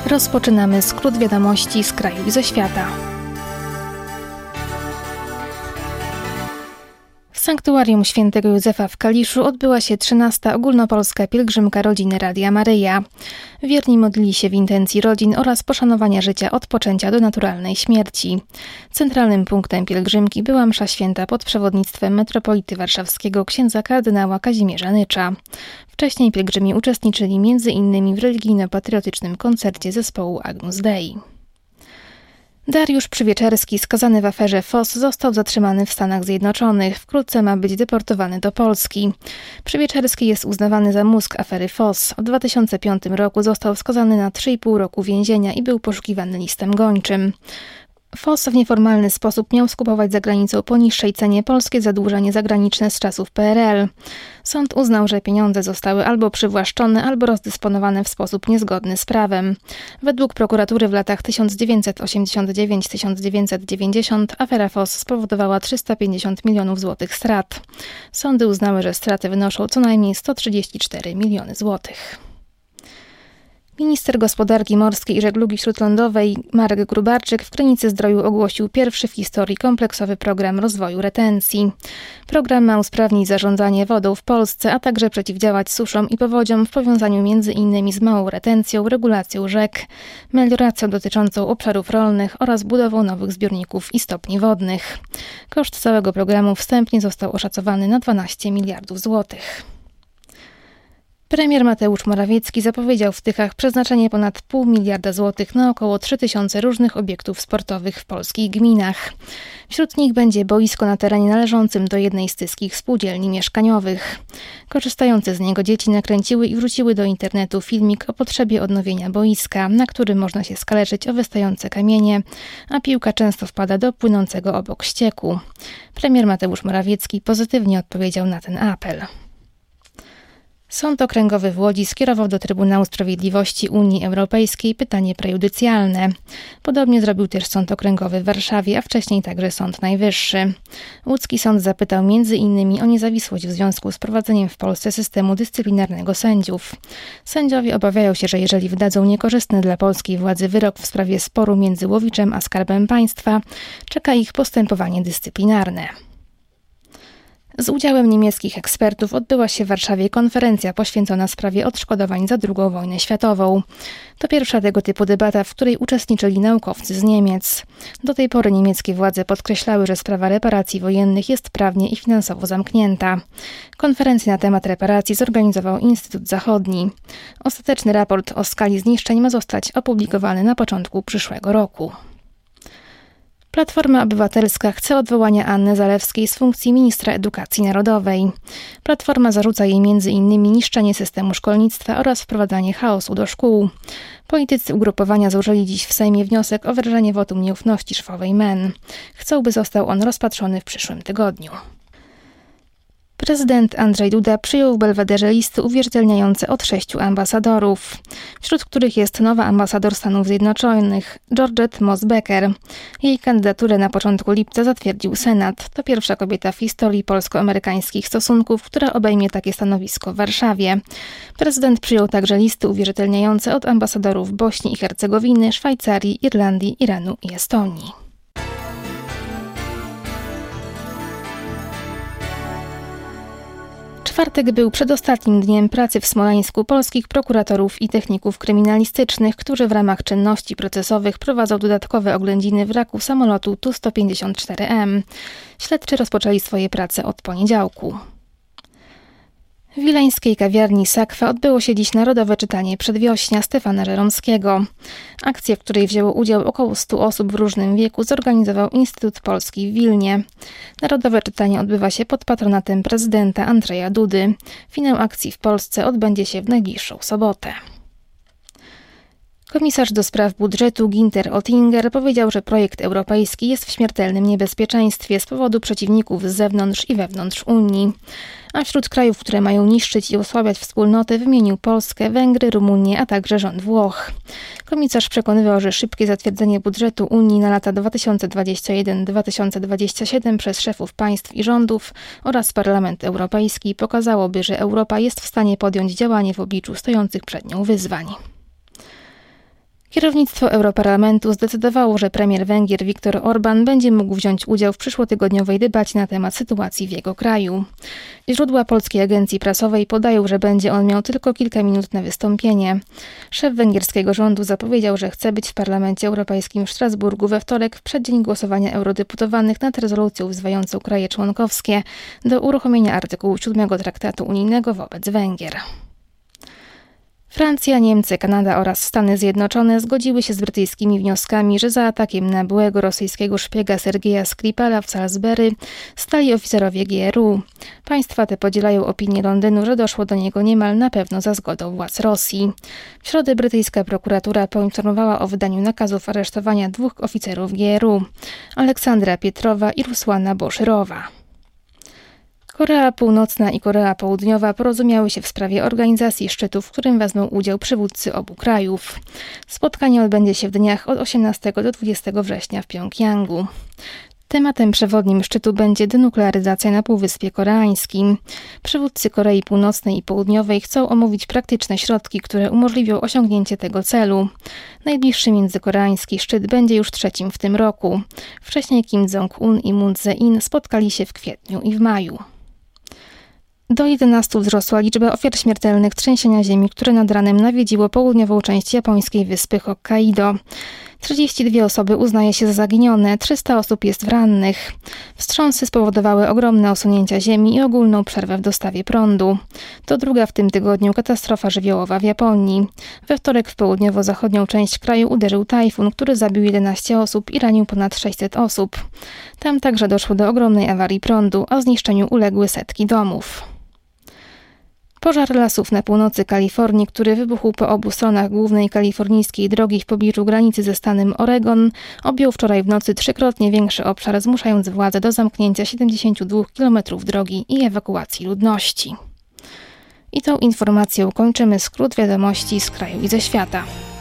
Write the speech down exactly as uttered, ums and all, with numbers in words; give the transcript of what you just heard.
Rozpoczynamy skrót wiadomości z kraju i ze świata. W Sanktuarium Świętego Józefa w Kaliszu odbyła się trzynasta ogólnopolska pielgrzymka rodziny Radia Maryja. Wierni modlili się w intencji rodzin oraz poszanowania życia od poczęcia do naturalnej śmierci. Centralnym punktem pielgrzymki była msza święta pod przewodnictwem metropolity warszawskiego księdza kardynała Kazimierza Nycza. Wcześniej pielgrzymi uczestniczyli między innymi w religijno-patriotycznym koncercie zespołu Agnus Dei. Dariusz Przywieczerski, skazany w aferze F O S, został zatrzymany w Stanach Zjednoczonych. Wkrótce ma być deportowany do Polski. Przywieczerski jest uznawany za mózg afery F O S. W dwa tysiące piątym roku został skazany na trzy i pół roku więzienia i był poszukiwany listem gończym. F O S w nieformalny sposób miał skupować za granicą po niższej cenie polskie zadłużenie zagraniczne z czasów P R L. Sąd uznał, że pieniądze zostały albo przywłaszczone, albo rozdysponowane w sposób niezgodny z prawem. Według prokuratury w latach tysiąc dziewięćset osiemdziesiąt dziewięć do tysiąc dziewięćset dziewięćdziesiąt afera F O S spowodowała trzysta pięćdziesiąt milionów złotych strat. Sądy uznały, że straty wynoszą co najmniej sto trzydzieści cztery miliony złotych. Minister gospodarki morskiej i żeglugi śródlądowej Marek Gróbarczyk w Krynicy-Zdroju ogłosił pierwszy w historii kompleksowy program rozwoju retencji. Program ma usprawnić zarządzanie wodą w Polsce, a także przeciwdziałać suszom i powodziom w powiązaniu między innymi z małą retencją, regulacją rzek, melioracją dotyczącą obszarów rolnych oraz budową nowych zbiorników i stopni wodnych. Koszt całego programu wstępnie został oszacowany na dwanaście miliardów złotych. Premier Mateusz Morawiecki zapowiedział w Tychach przeznaczenie ponad pół miliarda złotych na około trzy tysiące różnych obiektów sportowych w polskich gminach. Wśród nich będzie boisko na terenie należącym do jednej z tyskich spółdzielni mieszkaniowych. Korzystające z niego dzieci nakręciły i wrzuciły do internetu filmik o potrzebie odnowienia boiska, na którym można się skaleczyć o wystające kamienie, a piłka często wpada do płynącego obok ścieku. Premier Mateusz Morawiecki pozytywnie odpowiedział na ten apel. Sąd Okręgowy w Łodzi skierował do Trybunału Sprawiedliwości Unii Europejskiej pytanie prejudycjalne. Podobnie zrobił też Sąd Okręgowy w Warszawie, a wcześniej także Sąd Najwyższy. Łódzki sąd zapytał między innymi o niezawisłość w związku z prowadzeniem w Polsce systemu dyscyplinarnego sędziów. Sędziowie obawiają się, że jeżeli wydadzą niekorzystny dla polskiej władzy wyrok w sprawie sporu między Łowiczem a Skarbem Państwa, czeka ich postępowanie dyscyplinarne. Z udziałem niemieckich ekspertów odbyła się w Warszawie konferencja poświęcona sprawie odszkodowań za drugą wojnę światową. To pierwsza tego typu debata, w której uczestniczyli naukowcy z Niemiec. Do tej pory niemieckie władze podkreślały, że sprawa reparacji wojennych jest prawnie i finansowo zamknięta. Konferencję na temat reparacji zorganizował Instytut Zachodni. Ostateczny raport o skali zniszczeń ma zostać opublikowany na początku przyszłego roku. Platforma Obywatelska chce odwołania Anny Zalewskiej z funkcji ministra edukacji narodowej. Platforma zarzuca jej między innymi niszczenie systemu szkolnictwa oraz wprowadzanie chaosu do szkół. Politycy ugrupowania złożyli dziś w Sejmie wniosek o wyrażenie wotum nieufności szefowej M E N. Chcą, by został on rozpatrzony w przyszłym tygodniu. Prezydent Andrzej Duda przyjął w Belwederze listy uwierzytelniające od sześciu ambasadorów, wśród których jest nowa ambasador Stanów Zjednoczonych, Georgette Moss-Becker. Jej kandydaturę na początku lipca zatwierdził Senat. To pierwsza kobieta w historii polsko-amerykańskich stosunków, która obejmie takie stanowisko w Warszawie. Prezydent przyjął także listy uwierzytelniające od ambasadorów Bośni i Hercegowiny, Szwajcarii, Irlandii, Iranu i Estonii. Czwartek był przedostatnim dniem pracy w Smoleńsku polskich prokuratorów i techników kryminalistycznych, którzy w ramach czynności procesowych prowadzą dodatkowe oględziny wraku samolotu Tu sto pięćdziesiąt cztery M. Śledczy rozpoczęli swoje prace od poniedziałku. W wileńskiej kawiarni Sakwa odbyło się dziś narodowe czytanie przedwiośnia Stefana Żeromskiego. Akcję, w której wzięło udział około stu osób w różnym wieku, zorganizował Instytut Polski w Wilnie. Narodowe czytanie odbywa się pod patronatem prezydenta Andrzeja Dudy. Finał akcji w Polsce odbędzie się w najbliższą sobotę. Komisarz do spraw budżetu Günther Oettinger powiedział, że projekt europejski jest w śmiertelnym niebezpieczeństwie z powodu przeciwników z zewnątrz i wewnątrz Unii. A wśród krajów, które mają niszczyć i osłabiać wspólnotę, wymienił Polskę, Węgry, Rumunię, a także rząd Włoch. Komisarz przekonywał, że szybkie zatwierdzenie budżetu Unii na lata dwa tysiące dwudziesty pierwszy do dwa tysiące dwudziestego siódmego przez szefów państw i rządów oraz Parlament Europejski pokazałoby, że Europa jest w stanie podjąć działanie w obliczu stojących przed nią wyzwań. Kierownictwo Europarlamentu zdecydowało, że premier Węgier Viktor Orbán będzie mógł wziąć udział w przyszłotygodniowej debacie na temat sytuacji w jego kraju. Źródła polskiej agencji prasowej podają, że będzie on miał tylko kilka minut na wystąpienie. Szef węgierskiego rządu zapowiedział, że chce być w Parlamencie Europejskim w Strasburgu we wtorek w przeddzień głosowania eurodeputowanych nad rezolucją wzywającą kraje członkowskie do uruchomienia artykułu siódmego Traktatu Unijnego wobec Węgier. Francja, Niemcy, Kanada oraz Stany Zjednoczone zgodziły się z brytyjskimi wnioskami, że za atakiem na byłego rosyjskiego szpiega Sergeja Skripala w Salisbury stali oficerowie G R U. Państwa te podzielają opinię Londynu, że doszło do niego niemal na pewno za zgodą władz Rosji. W środę brytyjska prokuratura poinformowała o wydaniu nakazów aresztowania dwóch oficerów G R U – Aleksandra Pietrowa i Rusłana Boszyrowa. Korea Północna i Korea Południowa porozumiały się w sprawie organizacji szczytu, w którym wezmą udział przywódcy obu krajów. Spotkanie odbędzie się w dniach od osiemnastego do dwudziestego września w Pjongjangu. Tematem przewodnim szczytu będzie denuklearyzacja na Półwyspie Koreańskim. Przywódcy Korei Północnej i Południowej chcą omówić praktyczne środki, które umożliwią osiągnięcie tego celu. Najbliższy międzykoreański szczyt będzie już trzecim w tym roku. Wcześniej Kim Jong-un i Moon Jae-in spotkali się w kwietniu i w maju. Do jedenastu wzrosła liczba ofiar śmiertelnych trzęsienia ziemi, które nad ranem nawiedziło południową część japońskiej wyspy Hokkaido. trzydzieści dwie osoby uznaje się za zaginione, trzysta osób jest rannych. Wstrząsy spowodowały ogromne osunięcia ziemi i ogólną przerwę w dostawie prądu. To druga w tym tygodniu katastrofa żywiołowa w Japonii. We wtorek w południowo-zachodnią część kraju uderzył tajfun, który zabił jedenaście osób i ranił ponad sześćset osób. Tam także doszło do ogromnej awarii prądu, a zniszczeniu uległy setki domów. Pożar lasów na północy Kalifornii, który wybuchł po obu stronach głównej kalifornijskiej drogi w pobliżu granicy ze stanem Oregon, objął wczoraj w nocy trzykrotnie większy obszar, zmuszając władze do zamknięcia siedemdziesięciu dwóch kilometrów drogi i ewakuacji ludności. I tą informacją kończymy skrót wiadomości z kraju i ze świata.